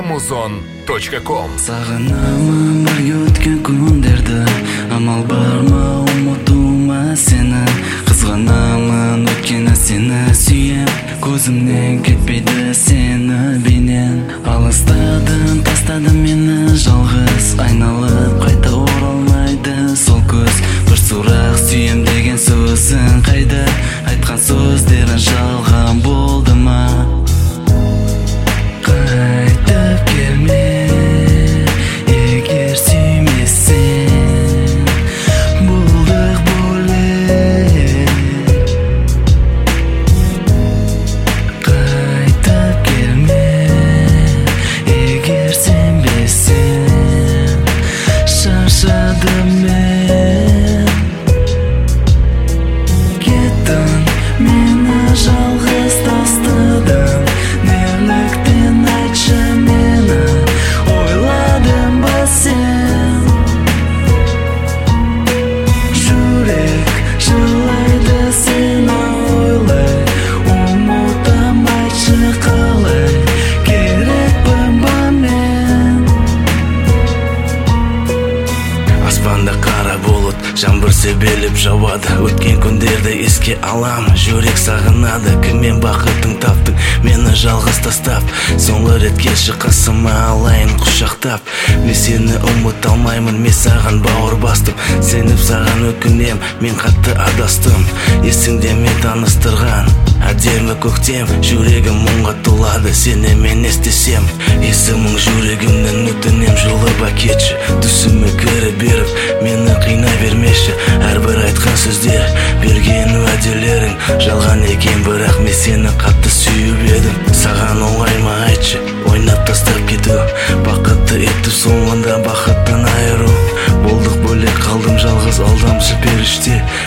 muzon.com. Сағынамын бірге өткен күндерді, амал барма ұмытуыма сені. Қызғанамын өткені сені сүйем, көзімнен кетпейді сені бейнен. Алыстадың, тастадың мені жалғыз, айналып қайта оралмайды сол көз. Бір сұрақ сүйем деген сөзің қайда, айтқан сөздерің жалған болды ма? Қайтып келме, егер сүймесең, болдық бөлек. Қайтып келме, егер сенбесең, шаршадым мен. Кеттің, мені жалғыз тастадың, неліктен айтшы мені, ойладың ба сен? Жүрек жылайды сені ойлай, ұмытам айтшы қалай, керекпін ба мен? Аспанда қара бұлт, жаңбыр себеліп жауады, өткен күндерді еске алам, жүрек сағынады. Кіммен бақытың таптың, мені жалғыз тастап, соңғы рет келші қасыма алайын құшақтап. Мен сені ұмыта алмаймын, мен саған бауыр бастым, сеніп саған өкінем, мен қатты адастым. Есіңде мен таныстырған әдемі көктем, жүрегім мұңға толады, сені мен естесем. Есімің жүрегімнен өтінем, жұлып әкетші, түсіме кіріп беріп, мені қинай бермеші. Әрбір айтқан сөздер, берген уәделерің жалған екен, бірақ мен сені қатты сүйіп едім. Саған оңай ма айтшы, ойнап тастап кету, бақытты етіп соңында бақыттан айыру. Болдық бөлек, қалдым жалғыз, алдамшы періште,